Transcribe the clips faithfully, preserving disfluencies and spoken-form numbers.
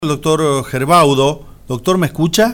El doctor Gerbaudo. Doctor, ¿me escucha?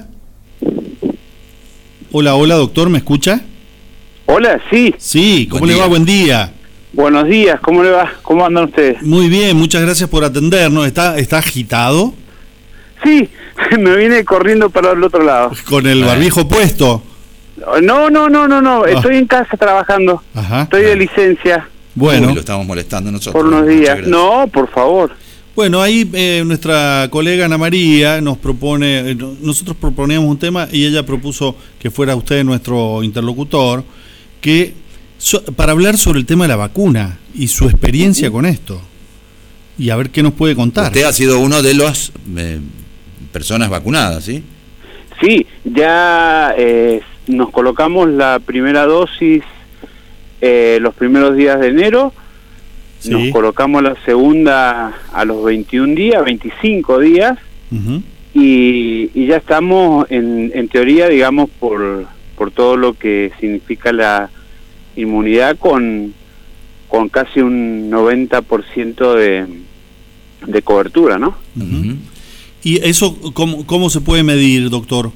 Hola, hola, doctor, ¿me escucha? Hola, sí. Sí, ¿cómo Buen le día. va? Buen día. Buenos días, ¿cómo le va? ¿Cómo andan ustedes? Muy bien, muchas gracias por atendernos. ¿Está, está agitado? Sí, me vine corriendo para el otro lado. ¿Con el barbijo puesto? No, no, no, no, no, Ah. estoy en casa trabajando. Ajá. Estoy de licencia Bueno, Uy, lo estamos molestando nosotros. por unos Muchas días. gracias. No, por favor. bueno, ahí eh, nuestra colega Ana María nos propone, eh, no- nosotros proponíamos un tema y ella propuso que fuera usted nuestro interlocutor, que so- para hablar sobre el tema de la vacuna y su experiencia con esto. Y a ver qué nos puede contar. Usted ha sido uno de las eh, personas vacunadas, ¿sí? Sí, ya eh, nos colocamos la primera dosis eh, los primeros días de enero. Sí. Nos colocamos la segunda a los veintiún días, veinticinco días. Ujú. Y, y ya estamos en, en teoría, digamos, por, por todo lo que significa la inmunidad con, con casi un noventa por ciento de, de cobertura, ¿no? Ujú. ¿Y eso cómo, cómo se puede medir, doctor?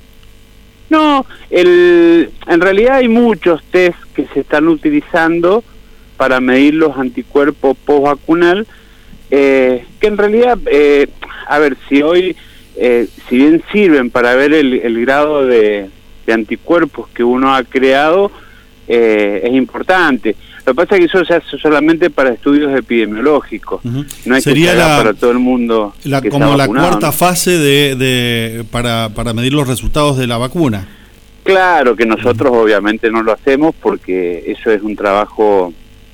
No, el, en realidad hay muchos test que se están utilizando para medir los anticuerpos post-vacunal, eh, que en realidad, eh, a ver, si hoy, eh, si bien sirven para ver el, el grado de, de anticuerpos que uno ha creado, eh, es importante. Lo que pasa es que eso se hace solamente para estudios epidemiológicos, Ujú. no es Sería que se haga la- para todo el mundo La, que se como ha la vacunado, cuarta ¿no? fase de, de para, para medir los resultados de la vacuna. Claro que nosotros obviamente no lo hacemos porque eso es un trabajo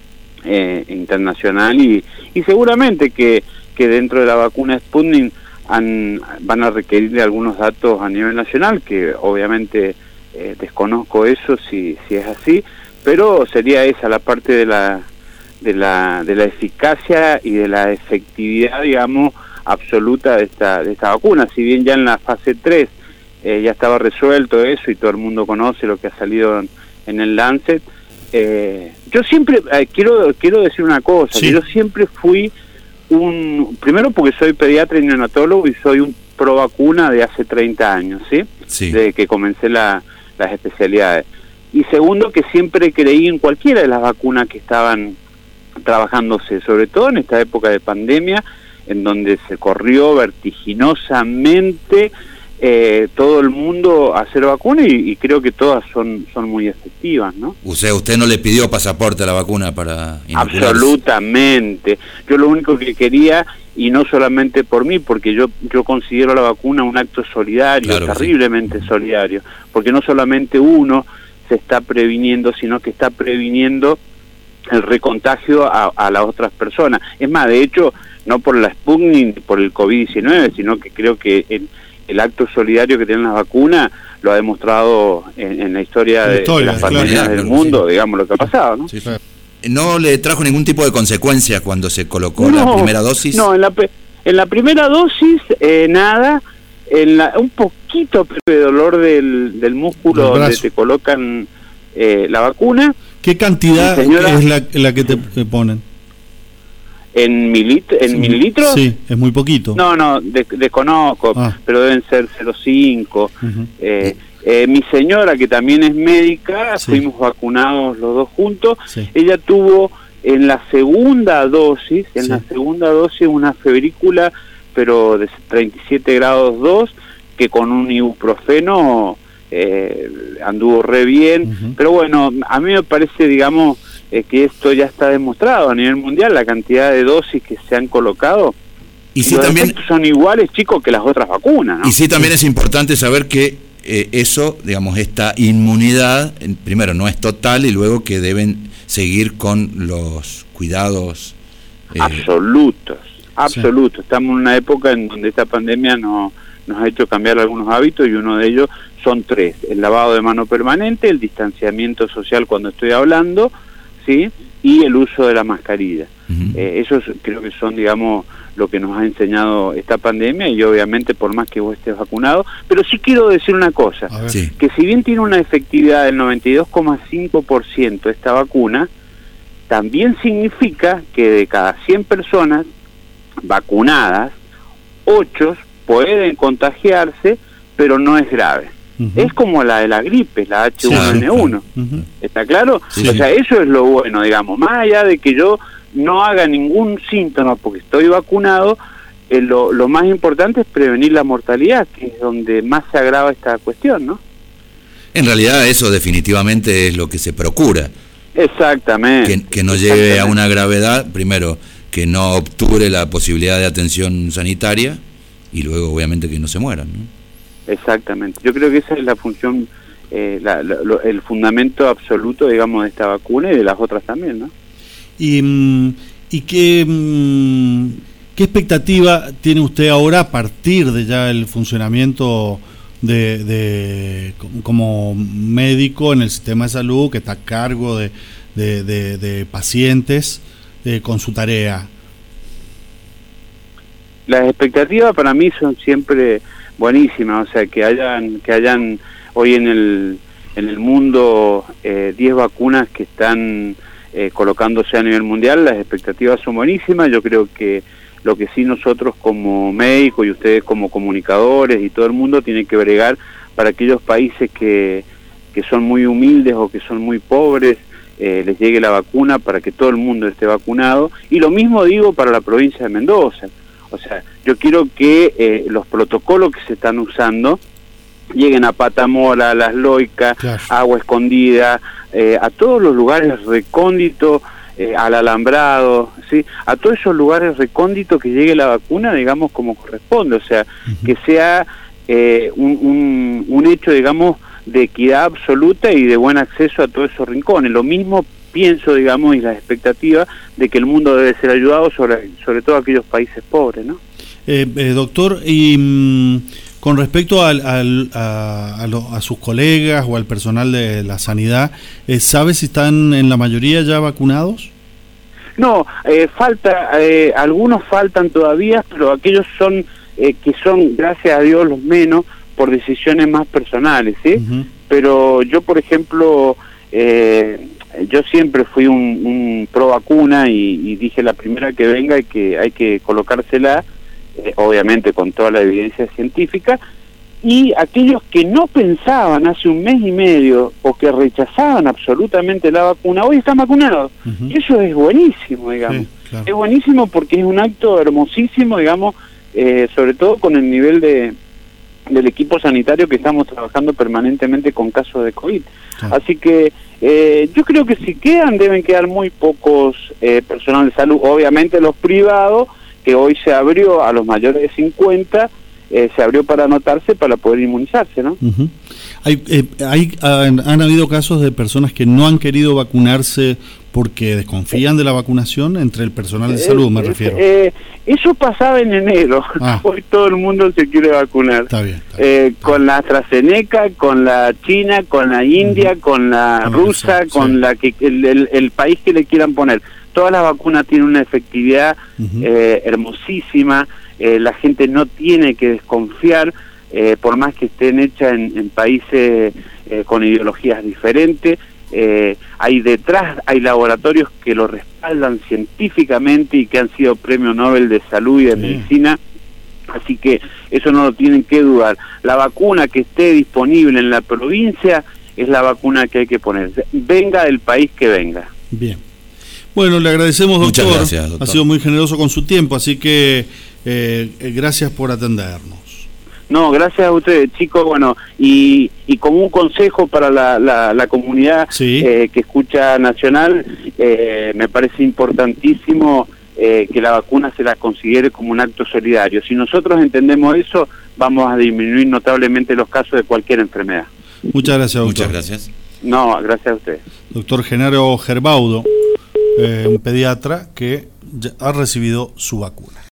eh, internacional y, y seguramente que, que dentro de la vacuna Sputnik han, van a requerir algunos datos a nivel nacional, que obviamente eh, desconozco eso si, si es así, pero sería esa la parte de la, de la, de la eficacia y de la efectividad, digamos, absoluta de esta, de esta vacuna. Si bien ya en la fase tres eh, ya estaba resuelto eso y todo el mundo conoce lo que ha salido en, en el Lancet, eh, yo siempre, eh, quiero quiero decir una cosa, Sí. que yo siempre fui un, primero porque soy pediatra y neonatólogo y soy un pro vacuna de hace treinta años, ¿sí? Sí. Desde que comencé la, las especialidades. Y segundo, que siempre creí en cualquiera de las vacunas que estaban trabajándose, sobre todo en esta época de pandemia, en donde se corrió vertiginosamente eh, todo el mundo a hacer vacuna y, y creo que todas son, son muy efectivas, ¿no? O sea, usted no le pidió pasaporte a la vacuna para inocularse. Absolutamente. Yo lo único que quería, y no solamente por mí, porque yo yo considero la vacuna un acto solidario, Claro que sí. terriblemente solidario, porque no solamente uno se está previniendo, sino que está previniendo el recontagio a, a las otras personas. Es más, de hecho, no por la Sputnik ni por el COVID diecinueve, sino que creo que el, el acto solidario que tienen las vacunas lo ha demostrado en, en la historia, La de, historia, de las claro. pandemias Claro, del sí. mundo, digamos, lo que ha pasado, ¿no? Sí, sí. ¿No le trajo ningún tipo de consecuencia cuando se colocó la primera dosis? No, en la, pe- en la primera dosis eh, nada, en la, un poquito de dolor del, del músculo Del donde brazo. te colocan eh, la vacuna, ¿Qué cantidad Sí, señora. es la, la que te, te ponen? en, milit en Sí. mililitros. Sí, es muy poquito. No, no, de- desconozco, Ah. pero deben ser cero coma cinco. Ujú. Eh, eh, mi señora, que también es médica, Sí. fuimos vacunados los dos juntos, Sí. ella tuvo en la segunda dosis, en Sí. la segunda dosis una febrícula, pero de treinta y siete grados dos, que con un ibuprofeno eh, anduvo re bien, Ujú. pero bueno, a mí me parece, digamos, eh, que esto ya está demostrado a nivel mundial, la cantidad de dosis que se han colocado. Y sí, los también, efectos son iguales, chicos, que las otras vacunas, ¿no? y sí también es importante saber que eh, eso, digamos, esta inmunidad, en- primero no es total y luego que deben seguir con los cuidados. eh, Absolutos, absolutos. Estamos en una época en donde esta pandemia no, nos ha hecho cambiar algunos hábitos y uno de ellos son tres: el lavado de mano permanente, el distanciamiento social cuando estoy hablando, ¿sí? Y el uso de la mascarilla. ujú. Eh, esos creo que son, digamos, lo que nos ha enseñado esta pandemia y obviamente por más que vos estés vacunado. Pero sí quiero decir una cosa, A ver. Sí. que si bien tiene una efectividad del noventa y dos coma cinco por ciento esta vacuna, también significa que de cada cien personas vacunadas, ocho pueden contagiarse, pero no es grave. Uh-huh. Es como la de la gripe, la H uno N uno. Sí, uh-huh. ¿Está claro? Sí. O sea, eso es lo bueno, digamos, más allá de que yo no haga ningún síntoma porque estoy vacunado, eh, lo, lo más importante es prevenir la mortalidad, que es donde más se agrava esta cuestión, ¿no? En realidad eso definitivamente es lo que se procura. Exactamente. Que, que no llegue a una gravedad, primero, que no obture la posibilidad de atención sanitaria y luego obviamente que no se mueran, ¿no? Exactamente. Yo creo que esa es la función, eh, la, la, lo, el fundamento absoluto, digamos, de esta vacuna y de las otras también, ¿no? ¿Y, y qué, qué expectativa tiene usted ahora a partir de ya el funcionamiento de, de como médico en el sistema de salud que está a cargo de, de, de, de pacientes eh, con su tarea? Las expectativas para mí son siempre buenísimas, o sea, que hayan que hayan hoy en el en el mundo eh, diez vacunas que están eh, colocándose a nivel mundial, las expectativas son buenísimas. Yo creo que lo que sí nosotros como médicos y ustedes como comunicadores y todo el mundo tiene que bregar para aquellos países que, que son muy humildes o que son muy pobres, eh, les llegue la vacuna para que todo el mundo esté vacunado. Y lo mismo digo para la provincia de Mendoza. O sea, yo quiero que eh, los protocolos que se están usando lleguen a Patamora, a Las Loicas, claro, Agua Escondida, eh, a todos los lugares recónditos, eh, al Alambrado, ¿sí? A todos esos lugares recónditos que llegue la vacuna, digamos, como corresponde. O sea, uh-huh, que sea eh, un, un, un hecho, digamos, de equidad absoluta y de buen acceso a todos esos rincones. Lo mismo pienso, digamos, y la expectativa de que el mundo debe ser ayudado, sobre, sobre todo aquellos países pobres, ¿no? Eh, eh, doctor, y mmm, con respecto al, al, a, a, lo, a sus colegas o al personal de la sanidad, eh, ¿sabe si están en la mayoría ya vacunados? No, eh, falta, eh, algunos faltan todavía, pero aquellos son eh, que son, gracias a Dios, los menos por decisiones más personales, ¿sí? Uh-huh. Pero yo, por ejemplo, eh, yo siempre fui un, un pro vacuna y, y dije la primera que venga y que hay que colocársela, eh, obviamente con toda la evidencia científica, y aquellos que no pensaban hace un mes y medio o que rechazaban absolutamente la vacuna, hoy están vacunados. Uh-huh. Y eso es buenísimo, digamos. Sí, claro. Es buenísimo porque es un acto hermosísimo, digamos, eh, sobre todo con el nivel de del equipo sanitario que estamos trabajando permanentemente con casos de COVID. Sí. Así que eh, yo creo que si quedan, deben quedar muy pocos eh, personal de salud. Obviamente los privados, que hoy se abrió a los mayores de cincuenta, eh, se abrió para anotarse para poder inmunizarse, ¿no? Uh-huh. Hay, eh, hay han, han habido casos de personas que no han querido vacunarse porque desconfían de la vacunación, entre el personal de salud, me refiero. Eh, eh, eso pasaba en enero. Ah. Hoy todo el mundo se quiere vacunar. Está bien. Está bien. Eh, está con bien. la AstraZeneca, con la China, con la India, uh-huh, con la con rusa, la con sí. la que el, el, el país que le quieran poner. Todas las vacunas tienen una efectividad uh-huh, eh, hermosísima. Eh, la gente no tiene que desconfiar, eh, por más que estén hechas en, en países eh, con ideologías diferentes. Eh, hay detrás, hay laboratorios que lo respaldan científicamente y que han sido premio Nobel de Salud y de sí. Medicina, así que eso no lo tienen que dudar. La vacuna que esté disponible en la provincia es la vacuna que hay que poner, venga del país que venga. Bien. Bueno, le agradecemos, doctor. Muchas gracias, doctor. Ha sido muy generoso con su tiempo, así que eh, gracias por atendernos. No, gracias a ustedes, chicos. Bueno, y, y como un consejo para la, la, la comunidad sí. eh, que escucha Nacional, eh, me parece importantísimo eh, que la vacuna se la considere como un acto solidario. Si nosotros entendemos eso, vamos a disminuir notablemente los casos de cualquier enfermedad. Muchas gracias, doctor. Muchas gracias. No, gracias a ustedes. Doctor Genaro Gerbaudo, eh, un pediatra que ya ha recibido su vacuna.